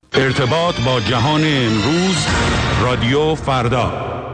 ارتباط با جهان امروز، رادیو فردا.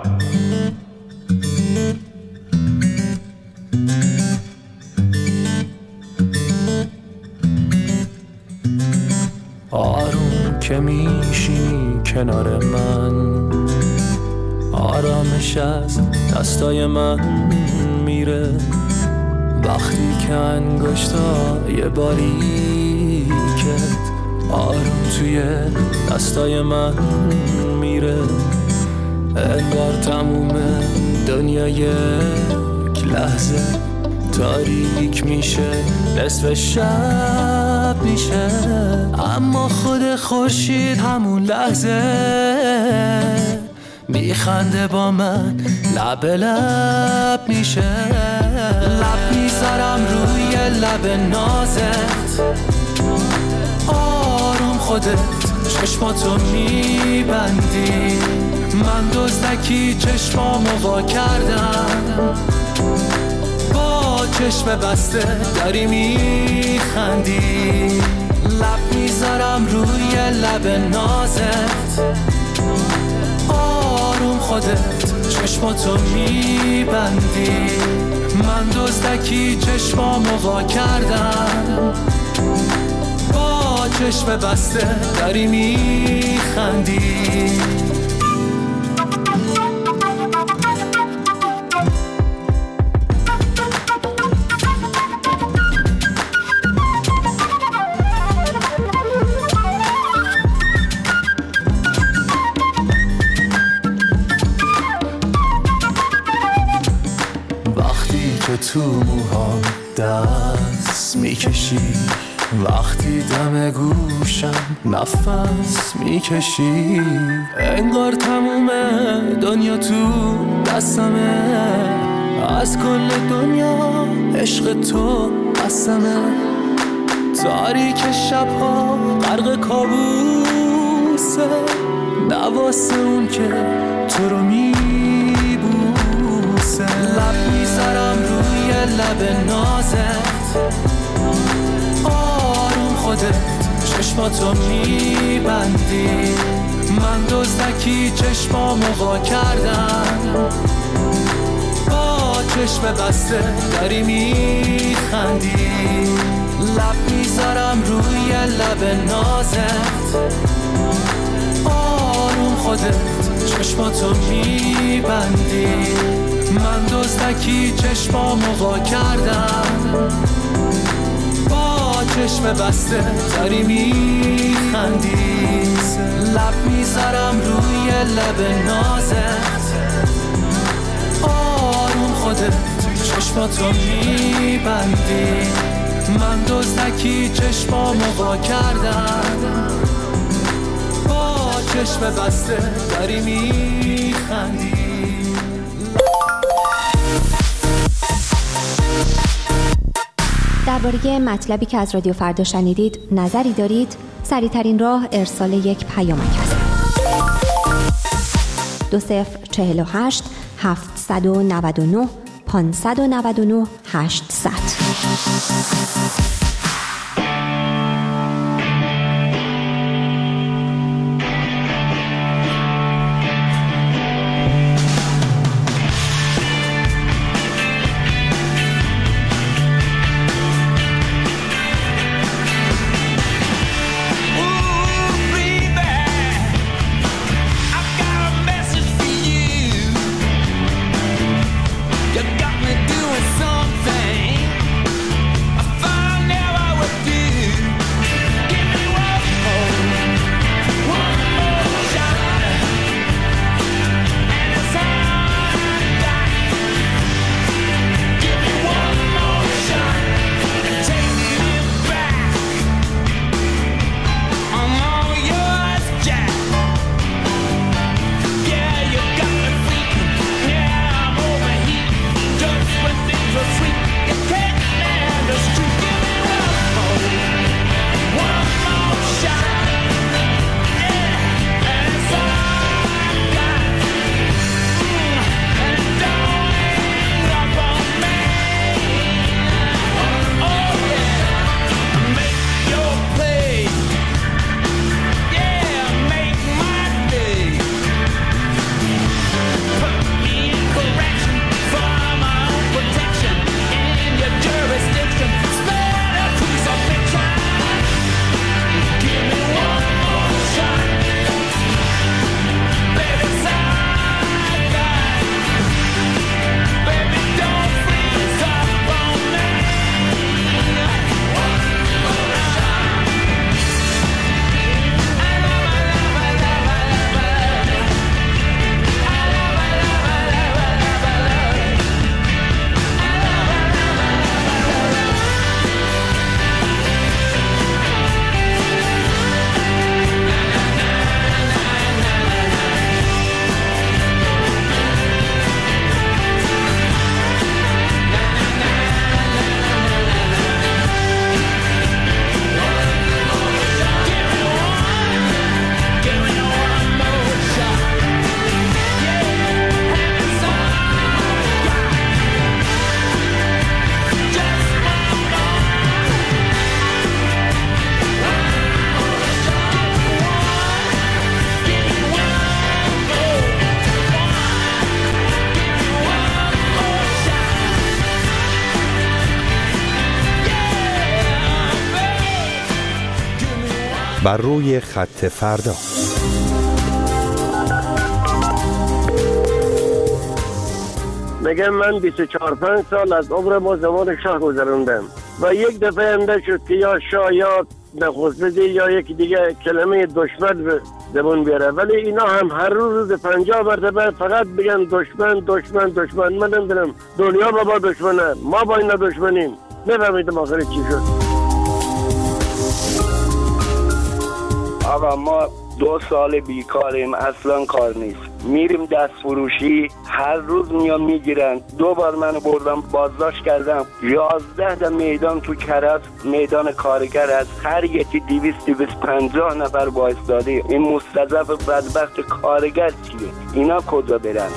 آروم که میشینی کنار من، آرامش از دستای من میره. وقتی که انگشتای باریکت آروم توی دستای من میره، انگار تموم دنیا یک لحظه تاریک میشه، نصف شب میشه. اما خود خورشید همون لحظه میخنده با من، لب لب میشه. لب میذارم روی لب نازت، آروم خودت چشماتو میبندی. من دزدکی چشمامو وا کردم، با چشم بسته داری میخندی. لب میذارم روی لب نازت، آروم خودت چشماتو میبندی. من دزدکی چشمامو وا کردم، با چشم بسته داری میخندی. تو موهام دست میکشی، وقتی دم گوشم نفس میکشی، انگار تموم دنیا تو دستمه، از کل دنیا عشق تو قسمه. تاریک شبها غرق کابوسه، نواسه اون که تو رو میبوسه. لب میذارم روی لب نازت، آروم خودت چشماتو میبندی. من دزدکی چشمامو وا کردم، با چشم بسته داری میخندی. لب میذارم روی لب نازت، آروم خودت چشماتو میبندی. من دزدکی چشمامو وا کردم، با چشم بسته داری میخندی. لب میذارم روی لب نازت، آروم خودت چشماتو میبندی. من دزدکی چشمامو وا کردم، با چشم بسته داری میخندی. درباره مطلبی که از رادیو فردا شنیدید نظری دارید؟ سریع‌ترین راه ارسال یک پیامک است. 2048 799 599 800. You got me doing something I find بر روی خط فردا. میگم من 24-5 سال از عمر ما زمان شاه گذراندم و یک دفعه انده شد که یا شاه یا نخست‌وزیر یا یکی دیگه کلمه دشمن به زبون بیاره، ولی اینا هم هر روز 50 مرتبه فقط بگن دشمن دشمن دشمن. من نمیدونم دنیا با دشمنه، ما با اینا دشمنیم. نفهمیدم آخری چی شد. آقا ما 2 سال بیکاریم، اصلا کار نیست. میریم دست فروشی، هر روز میان میگیرن. 2 بار منو بردم بازداشت کردم. 11 تا میدان تو کرج میدان کارگر از هر یکی 200-250 نفر وایساده. این مستضعف بدبخت کارگر چیه؟ اینا کجا برن؟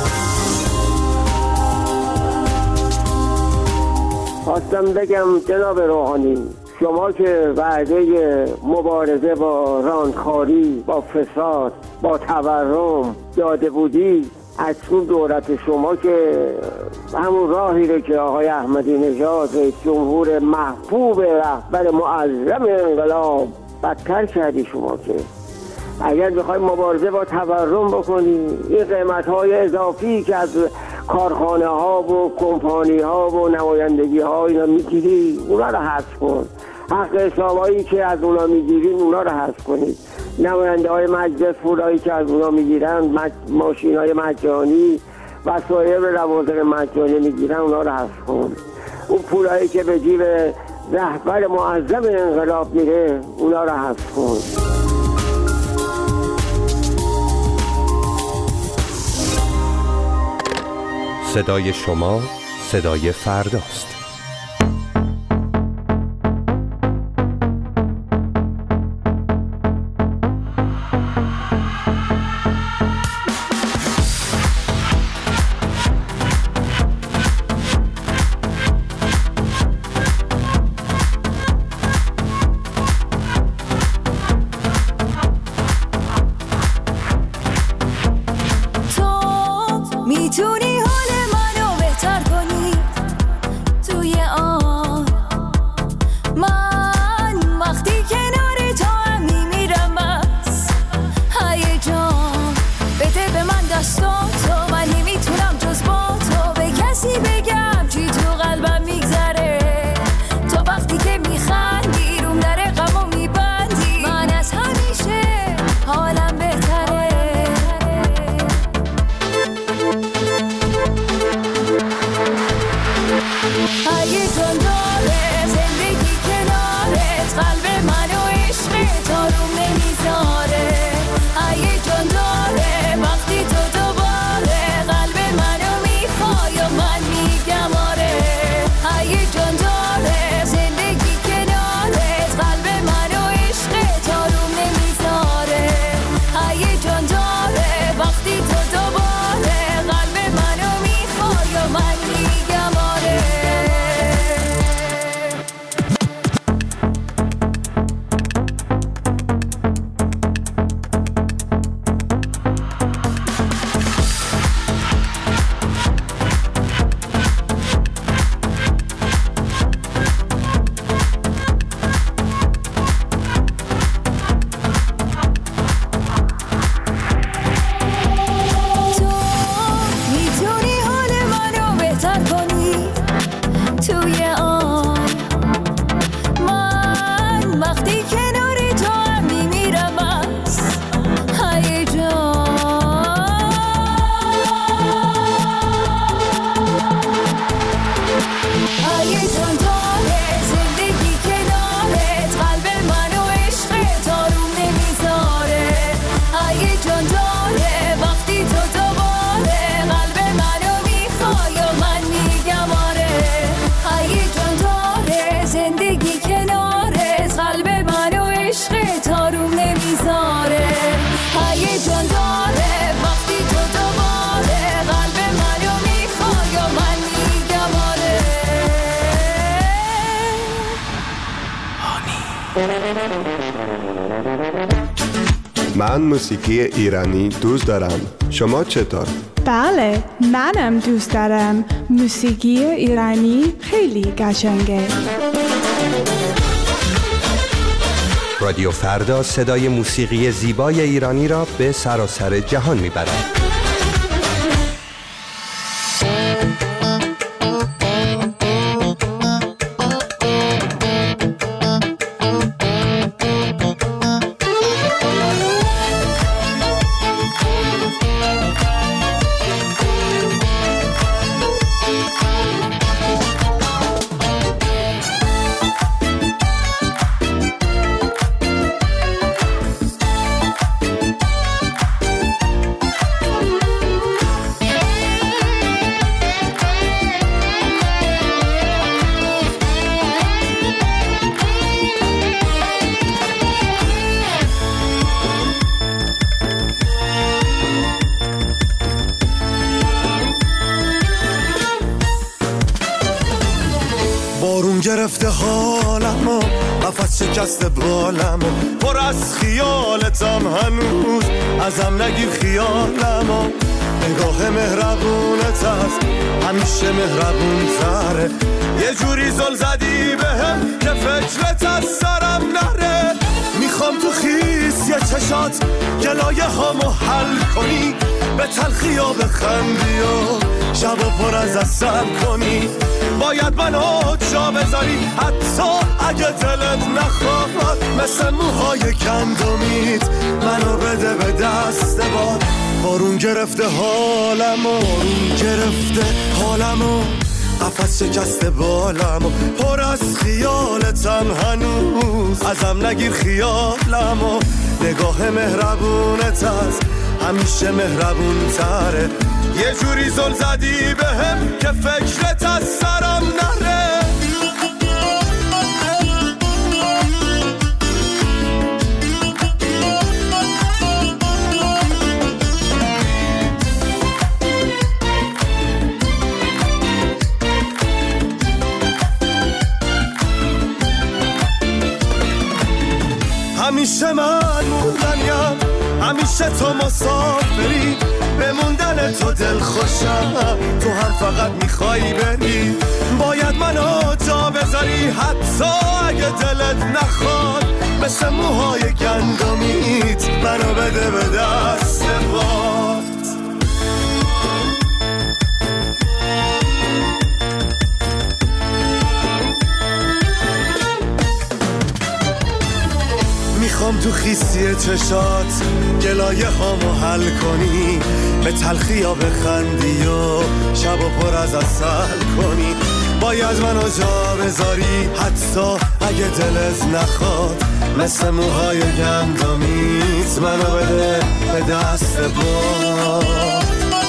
خواستم بگم جناب روحانی، شما که وعده مبارزه با رانتخواری، با فساد، با تورم داده بودی، اکنون دولت شما که همون راهی رو که آقای احمدی نژاد رئیس جمهور محبوب رهبر معظم انقلاب بدتر کردی. شما که اگر بخوای مبارزه با تورم بکنی، این قیمت‌های اضافی که از کارخانه ها و کمپانی ها و نمایندگی ها اینا میگیری، اونا رو حذف کن. حق حسابایی که از اونا میگیرین اونا رو حذف کنید. نماینده های مجلس پولایی که از اونا میگیرن، ماشین های مجانی، وسایل روازق مجانی میگیرن، اونا رو حذف کن. اون پولایی که به جیب رهبر معظم انقلاب میره، اونا رو حذف کن. صدای شما صدای فرداست. من موسیقی ایرانی دوست دارم. شما چطور؟ بله، منم دوست دارم. موسیقی ایرانی خیلی قشنگه. رادیو فردا صدای موسیقی زیبای ایرانی را به سراسر جهان میبرد. گرفته حالمو قفس شکسته بالمو پر از خیالتم هنوز ازم نگیر خیالمو نگاه مهربونت هست همیشه مهربون تره یه جوری زل زدی بهم که فکرت از سرم نره میخوام تو خیسی چشات گلایه هامو حل کنی به تلخی ها بخندی و شبا پر از اثر کنی باید منو جا بذاری حتی اگه دلت نخواد مثل موهای گندمیت منو بده به دست باد بارون گرفته حالمو گرفته حالمو قفس شکسته بالمو پر از خیالتم هنوز ازم نگیر خیالمو نگاه مهربونت هست همیشه مهربون تره یه جوری زل زدی بهم که فکرت از سرم نره همیشه من موندنیم همیشه تو مسافری بموندن تو دل خوشم تو هم فقط میخوایی بری باید منو جا بذاری حتی اگه دلت نخواد مثل موهای گندمیت منو بده به دست باد میخوام تو خیسی چشات گلایه هامو حل کنی به تلخی ها بخندی و شبا پر از عسل کنی باید منو جا بذاری حتی اگه دلت نخواد مثل موهای گندمیت منو بده به دست باد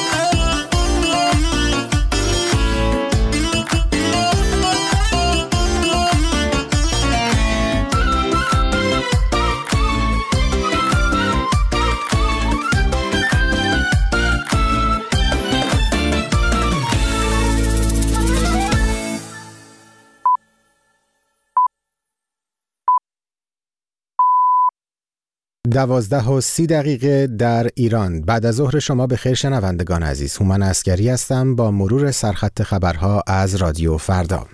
دوازده و 30 دقیقه در ایران. بعد از ظهر شما به خیر شنوندگان عزیز. هومن عسگری هستم با مرور سرخط خبرها از رادیو فردا.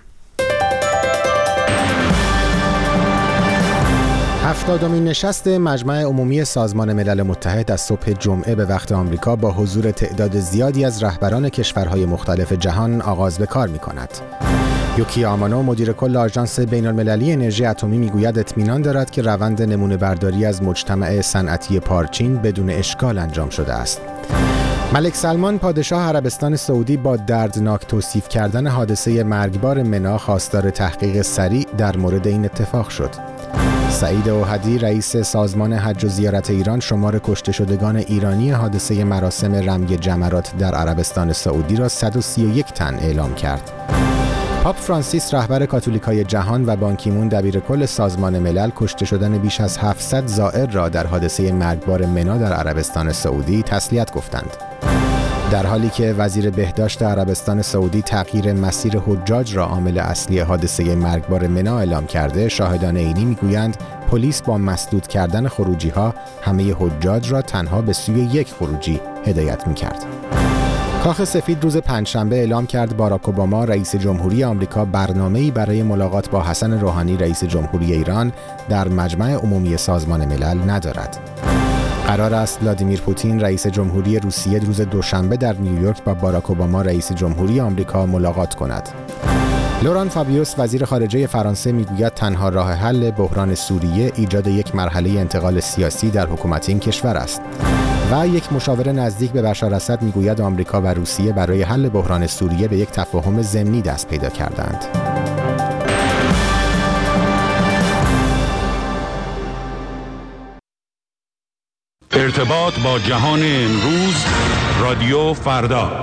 70مین نشست مجمع عمومی سازمان ملل متحد از صبح جمعه به وقت آمریکا با حضور تعداد زیادی از رهبران کشورهای مختلف جهان آغاز به کار می‌کند. یوکی آمانو مدیر کل آژانس بین‌المللی انرژی اتمی میگوید اطمینان دارد که روند نمونه برداری از مجتمع صنعتی پارچین بدون اشکال انجام شده است. ملک سلمان پادشاه عربستان سعودی با دردناک توصیف کردن حادثه مرگبار منا خواستار تحقیق سریع در مورد این اتفاق شد. سعید اوحدی رئیس سازمان حج و زیارت ایران شمار کشته شدگان ایرانی حادثه مراسم رمی جمرات در عربستان سعودی را 131 تن اعلام کرد. پاپ فرانسیس رهبر کاتولیکای جهان و بان کی مون دبیر کل سازمان ملل کشته شدن بیش از 700 زائر را در حادثه مرگبار منا در عربستان سعودی تسلیت گفتند. در حالی که وزیر بهداشت عربستان سعودی تغییر مسیر حجاج را عامل اصلی حادثه مرگبار منا اعلام کرده، شاهدان عینی میگویند پلیس با مسدود کردن خروجی‌ها همه حجاج را تنها به سوی یک خروجی هدایت می‌کرد. کاخ سفید روز پنجشنبه اعلام کرد باراک اوباما رئیس جمهوری آمریکا برنامه‌ای برای ملاقات با حسن روحانی رئیس جمهوری ایران در مجمع عمومی سازمان ملل ندارد. قرار است ولادیمیر پوتین رئیس جمهوری روسیه روز دوشنبه در نیویورک با باراک اوباما رئیس جمهوری آمریکا ملاقات کند. لوران فابیوس وزیر خارجه فرانسه میگوید تنها راه حل بحران سوریه ایجاد یک مرحله انتقال سیاسی در حکومت این کشور است. و یک مشاور نزدیک به بشار اسد میگوید آمریکا و روسیه برای حل بحران سوریه به یک تفاهم ضمنی دست پیدا کردند. ارتباط با جهان امروز رادیو فردا.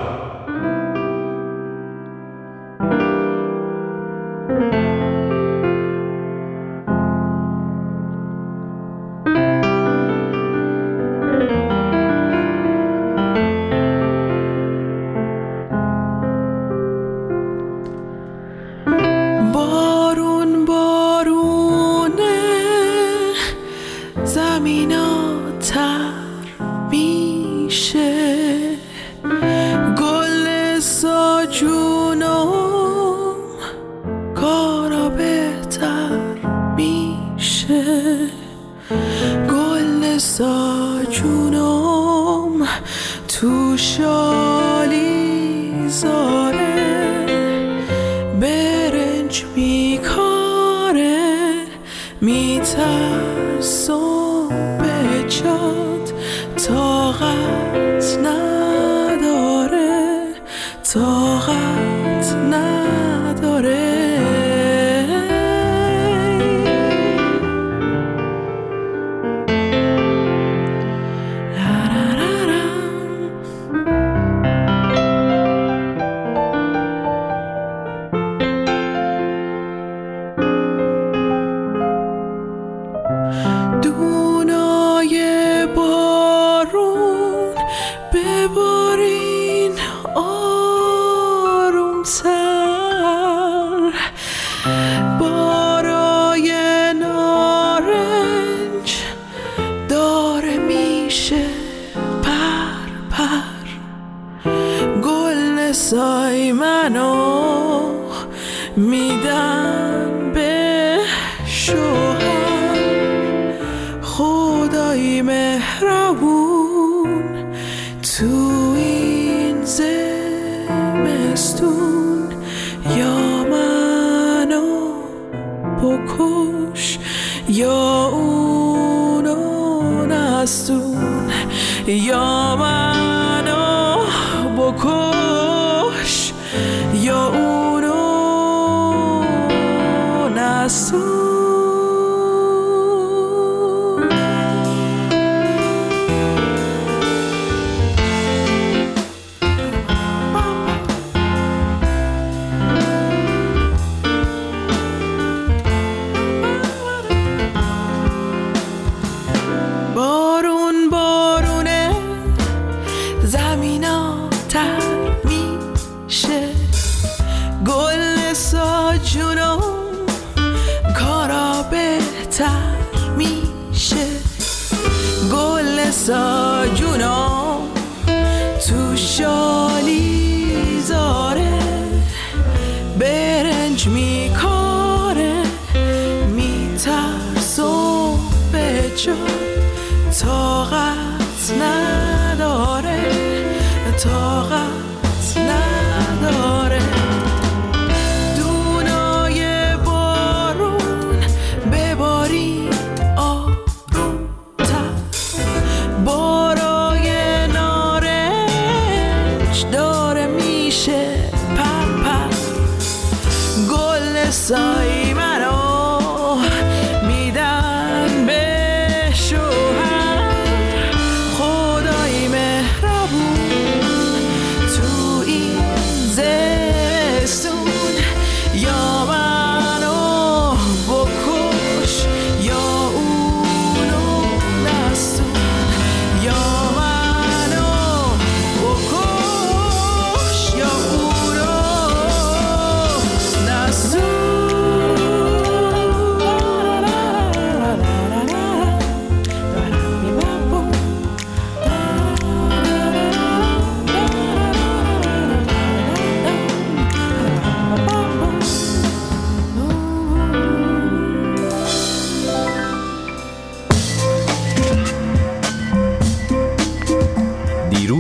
تو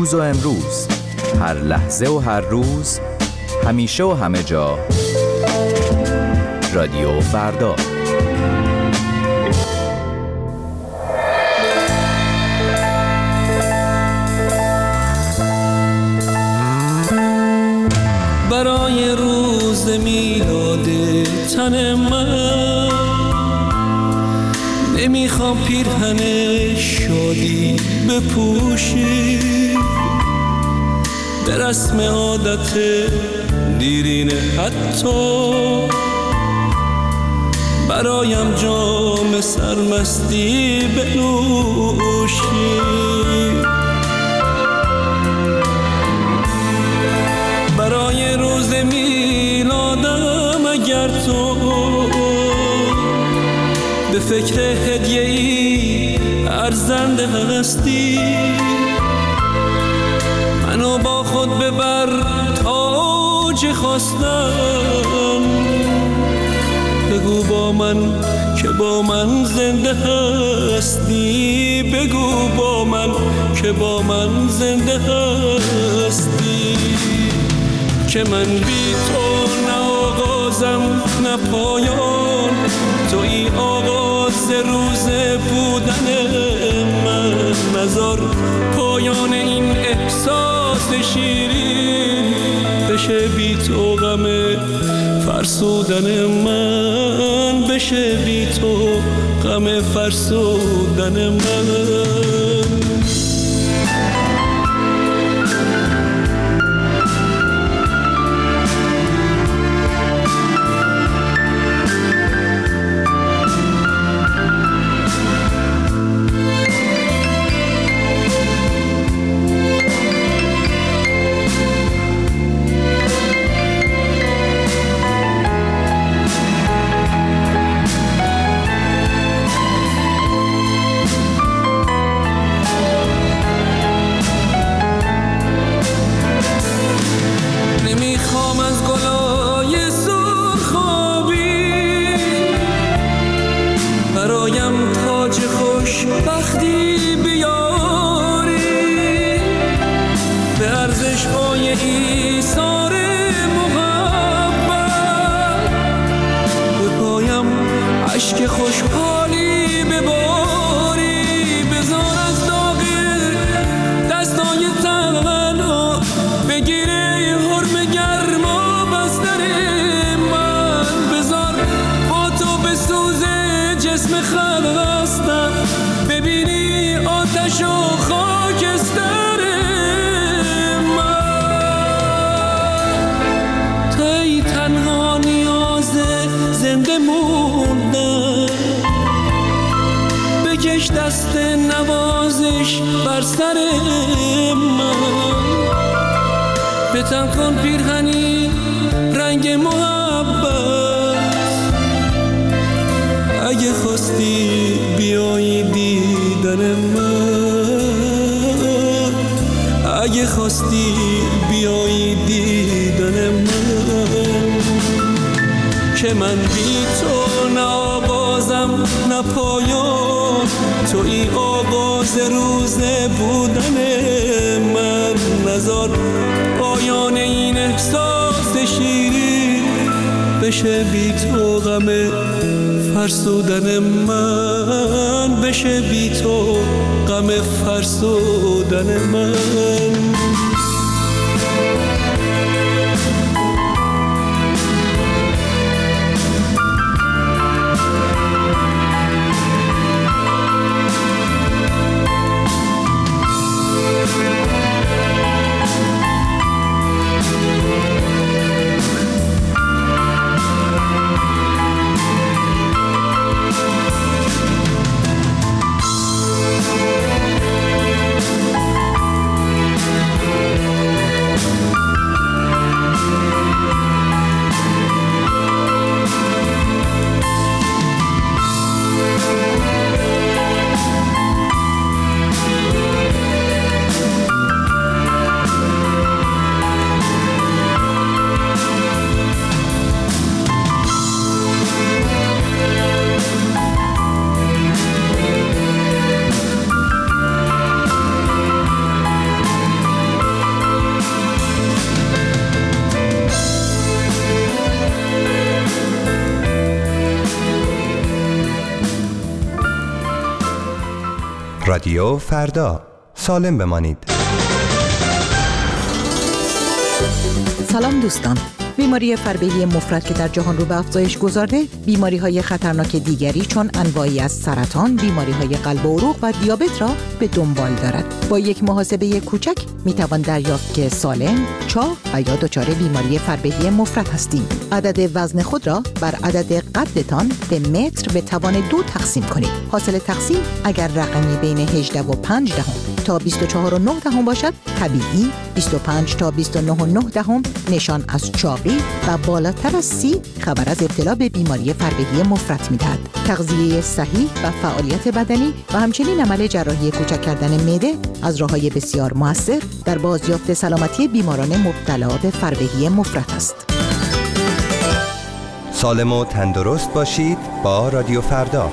دیروز و امروز، هر لحظه و هر روز، همیشه و همه جا. رادیو فردا. برای روز میلاد تن من نمیخوام پیرهن شادی بپوشی، به رسم عادت دیرینه حتی برایم جام سرمستی بنوشی. برای روز میلادم اگر تو به فکر هدیه‌ای ارزنده هستی، منو با خود ببر تاج خواستم. بگو با من که با من زنده هستی، بگو با من که با من زنده هستی. که من بی تو نه آغازم نه پایان، توی آغاز روز بودن من. نذار پایان این احساس شیرین بشه بی تو غم فرسودن من، بشه بی تو غم فرسودن من. دست نوازش بر سر من، به تن کن پیرهنی رنگ محبت. اگه خواستی بیایی دیدن من، اگه خواستی بیایی دیدن من. که من بی تو نه آغازم نه پایان، توی آغاز روز بودن من. نذار پایان این احساس شیرین بشه بی تو غم فرسودن من، بشه بی تو غم فرسودن من. رادیو فردا، سالم بمانید. سلام دوستان. بیماری فربهی مفرط که در جهان رو به افزایش گذارده، بیماری‌های خطرناک دیگری چون انواعی از سرطان، بیماری‌های قلب و عروق و دیابت را به دنبال دارد. با یک محاسبه کوچک می‌توان دریافت که سالم، چاق و یا دچار بیماری فربهی مفرط هستیم. عدد وزن خود را بر عدد قدتان به متر به توان 2 تقسیم کنید. حاصل تقسیم اگر رقمی بین 18.5 تا 24.9 باشد طبیعی، 25 تا 29.9 نشان از چاقی و بالاتر از 30 خبر از ابتلا به بیماری فربهی مفرط می‌دهد. تغذیه صحیح و فعالیت بدنی و همچنین عمل جراحی کوچک کردن معده از راه‌های بسیار مؤثر در بازیافت سلامتی بیماران مبتلا به فربهی مفرط است. سالم و تندرست باشید با رادیو فردا.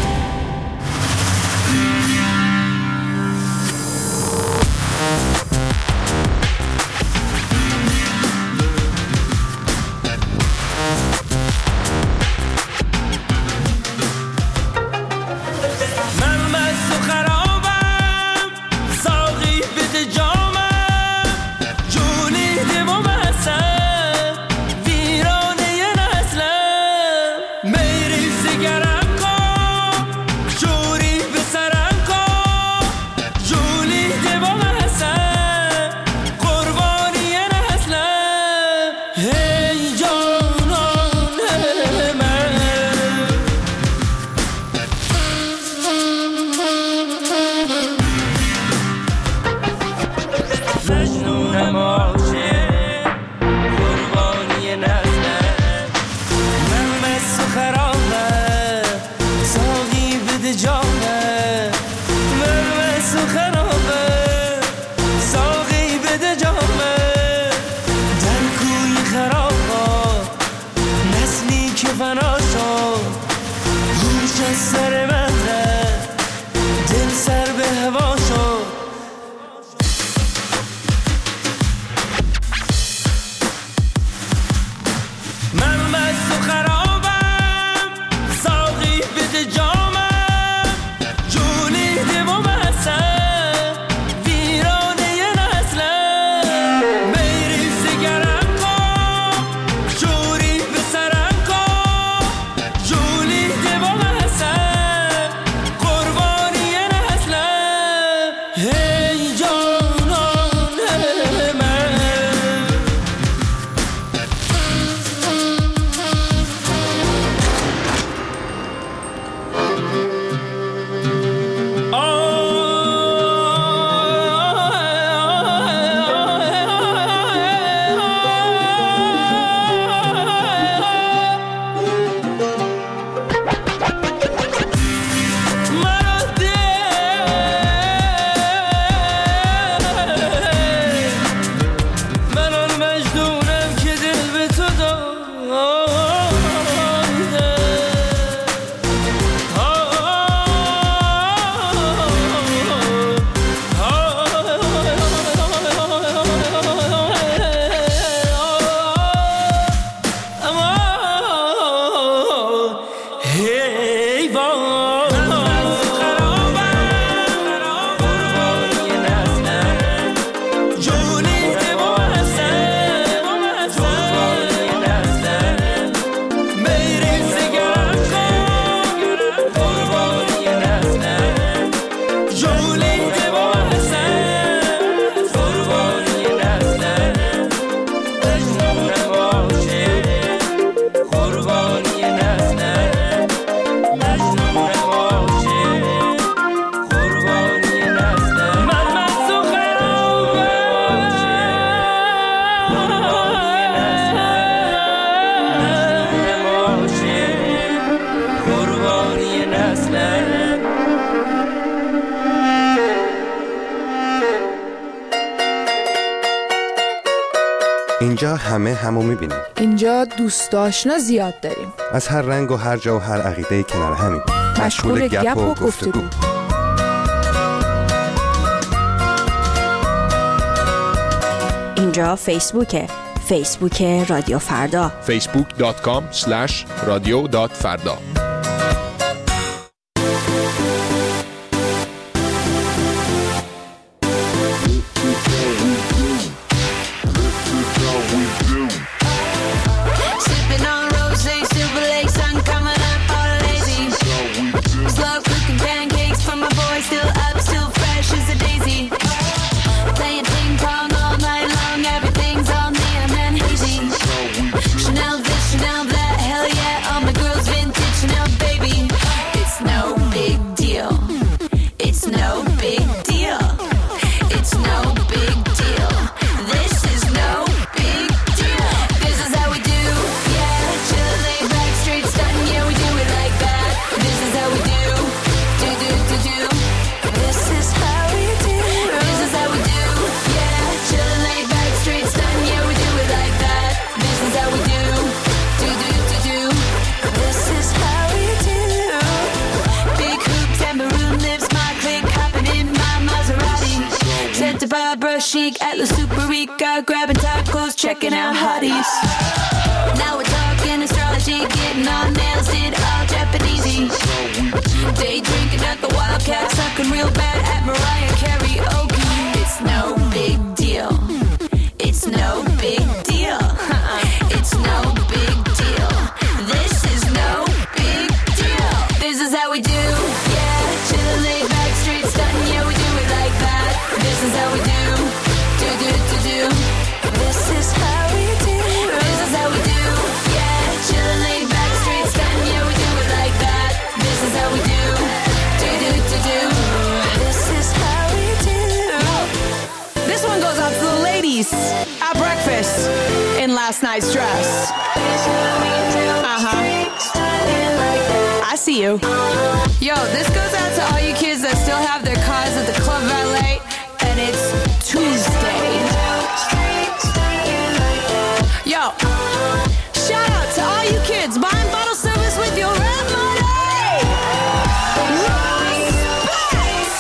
اینجا همو میبینیم. اینجا دوست آشنا زیاد داریم. از هر رنگ و هر جا و هر عقیده کنار همین. مشغول گپ و گفتگو. اینجا فیسبوک رادیو فردا. facebook.com/radio.farda. It's no big deal. It's no big deal. This is no big deal. This is how we do. Yeah, chill, lay back, straight stun. Yeah, we do it like that. This is how we do. Do do do do. This is how we do. This is how we do. Yeah, chill, lay back, straight stun. Yeah, we do it like that. This is how we do. Do do do do. This is how we do. Big hoop, tambourine lips, my click, hopping in my Maserati. Santa Barbara chic, Atlas Super Rica, grabbing tacos, checking out hotties. Now we're talking astrology, getting our nails did all Japanesey. Day drinking at the Wildcat, sucking real bad at Mariah karaoke. It's no big deal. It's no big deal. It's no big deal. This is no big deal. This is how we do. Yeah, chill, lay back, straight stun. Yeah, we do it like that. This is how we do. Do do do do. This is how we do. This is how we do. Yeah, chill, lay back, straight stun. Yeah, we do it like that. This is how we do. Do do do do. This is how we do. This one goes out to the ladies at breakfast in last night's dress. I see you. Yo, this goes out to all you kids that still have their cars at the Club Valet, and it's Tuesday. Yo, shout out to all you kids buying bottle service with your rent money. Respect.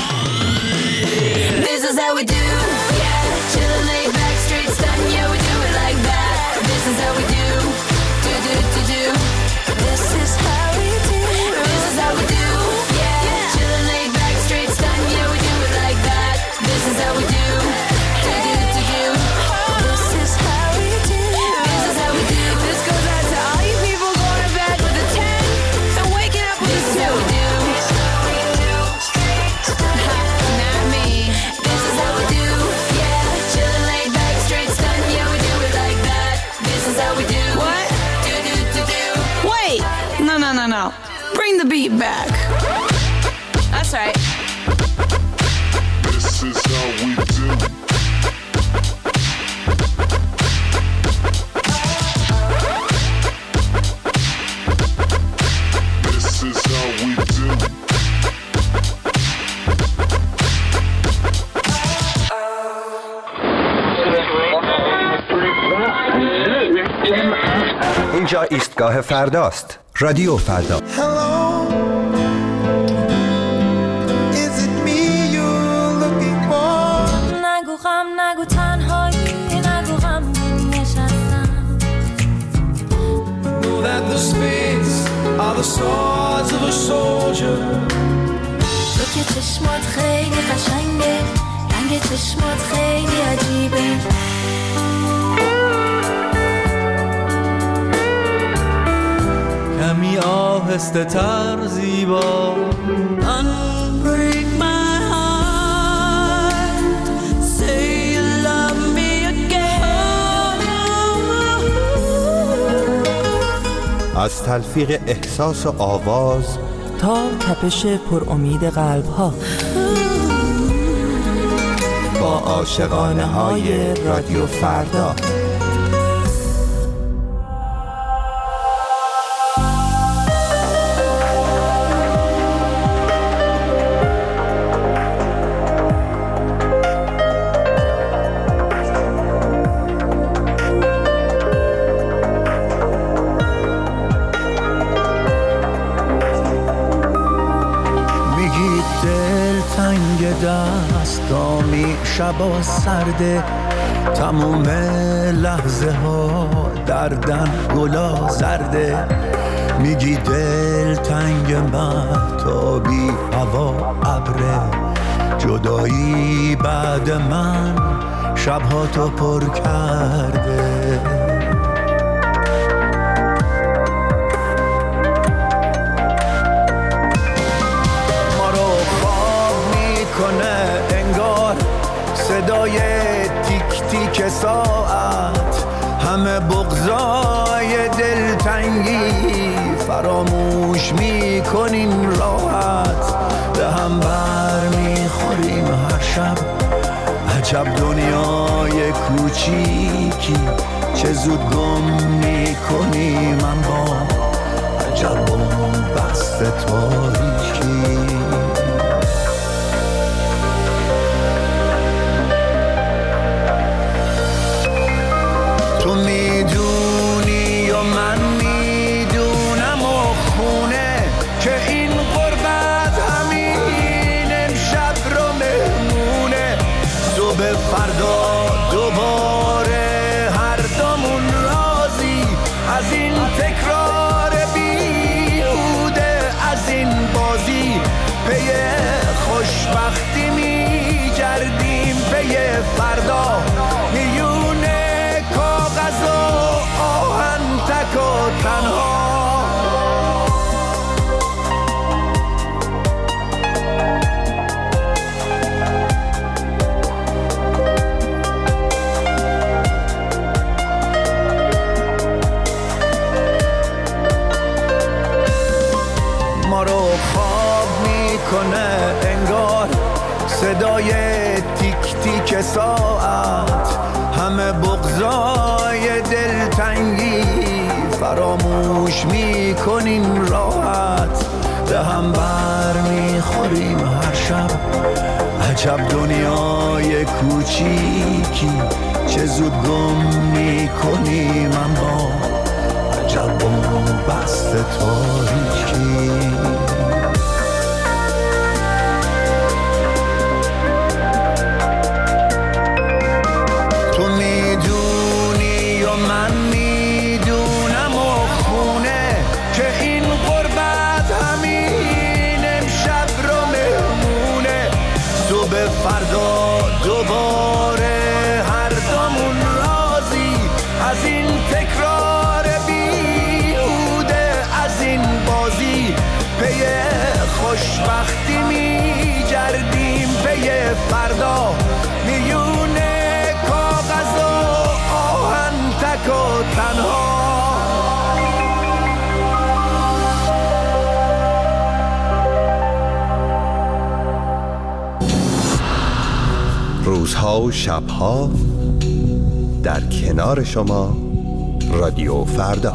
This is how we do. Yeah, chill, lay back, straight stun. Yeah, we do it like that. This is how we do. Do do do do. This is how we do. This is how we do. Yeah, chill, lay back, straight stun. Yeah, we do it like that. This is how we do. Do do do do. This is how we do. This is how we do. This goes out to all you people going to bed with a 10 and waking up with a 2. Not me. This is how we do. Yeah, chill, lay back, straight stun. Yeah, we do it like that. This is how we do. What? Do do do do. Wait, no. Bring the beat back. That's right. This is how we do. This is how we do. اینجا ایستگاه فرداست. رادیو فردا. نگو غم نگو تنهایی نگو غم نشستم. Know that the spades are the swords of a soldier. تو که چشمات خیلی قشنگه، رنگ چشمات خیلی عجیبه. کمی آهسته تر زیبا. Unbreak my heart. Say you love me again. از تلفیق احساس و آواز تا تپش پر امید قلب ها، با عاشقانه های رادیو فردا. دستامی شبا سرده، تموم لحظه ها دردن گلا زرده. میگی دل تنگ مهتابی هوا ابره، جدایی بعد من شبها تو پر کرده. صدای تیک تیک ساعت، همه بغضای دلتنگی فراموش میکنیم راحت. به هم بر عجب دنیای کوچیکی چه زود گم میکنی من با عجب بست تاریکی. تو میدونی و من میدونم و خونه که این غربت همین امشب رو مهمونه. صبح فردا دوباره هر دومون راضی از این تکرار بیهوده، از این بازی پی خوشبختی میگردیم، پی فردا میونه کاغذ و آهن تک و تنها. ما رو خواب میکنه انگار صدای تیک تیک ساعت، همه بغضای دلتنگی فراموش میکنیم راحت، به هم بر میخوریم هر شب. عجب دنیای کوچیکی چه زود گم میکنیم من با عجب بست تاریکی. تو میدونی و من میدونم و خونه که این غربت همین امشب رو مهمونه. صبح فردا دوباره هر دومون راضی از این تکرار بیهوده، از این بازی پی خوشبختی میگردیم، پی فردا میونه کاغذ و آهن تک و تنها. روزها و شبها در کنار شما رادیو فردا.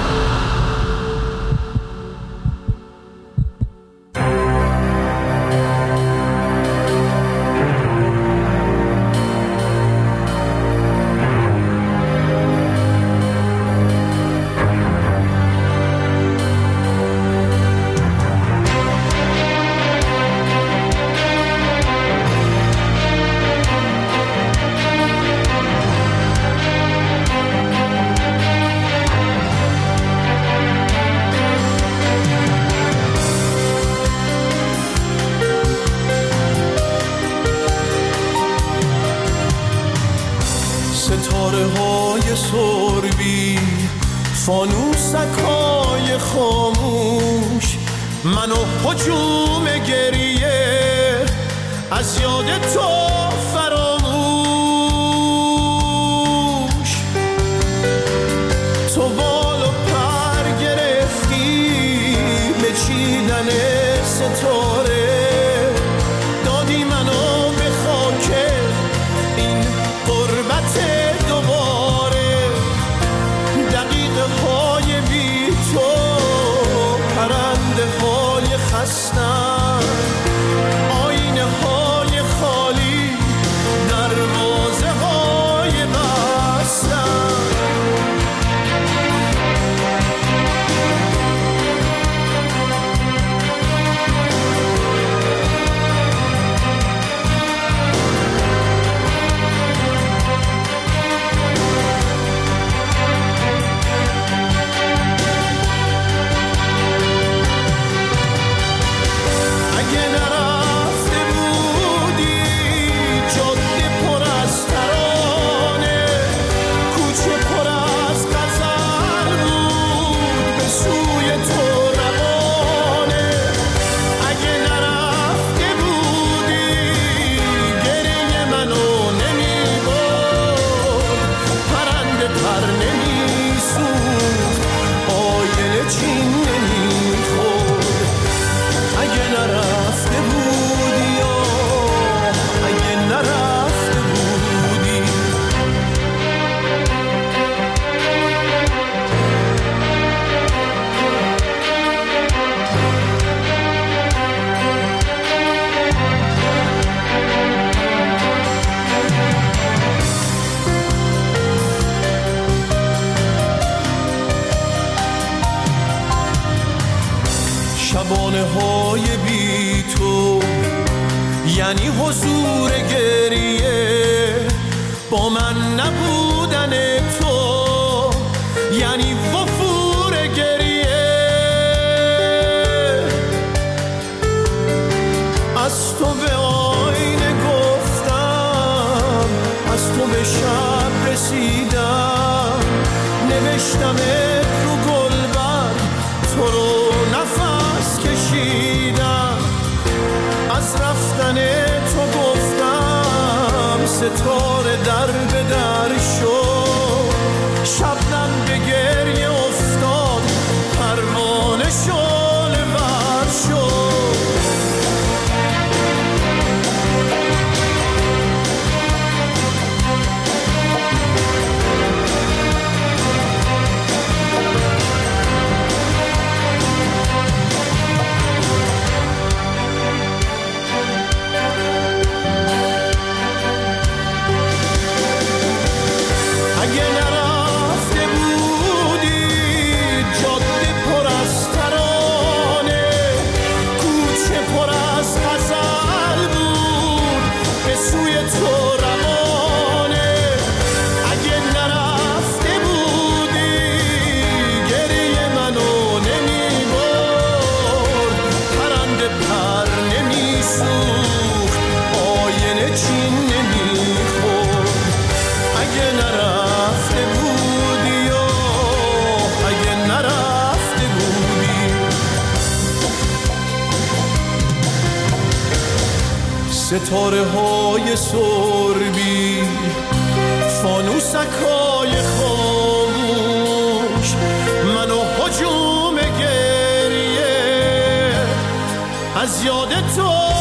ستاره های سربی، فانوسک‌های خاموش، منو هجوم گریه از یاد تو فراموش. تو بال و پر گرفتی به چیدن ستاره، دادی منو به خاک این غربت دوباره. دقیقه های بی تو پرنده های خستن، آینه های خالی یعنی حضور گریه، با من نبودن تو یعنی وفور گریه. از تو به آینه گفتم، از تو به شب رسیدم، نوشتمت رو گلبر، تو رو نفس کشیدم. از رفتن تو گفتم، ستاره در به در شد، شبنم به گریه افتاد، پروانه شعله ور شد. ستاره های سربی، فانوسکای خاموش، منو هجوم گریه از یاد تو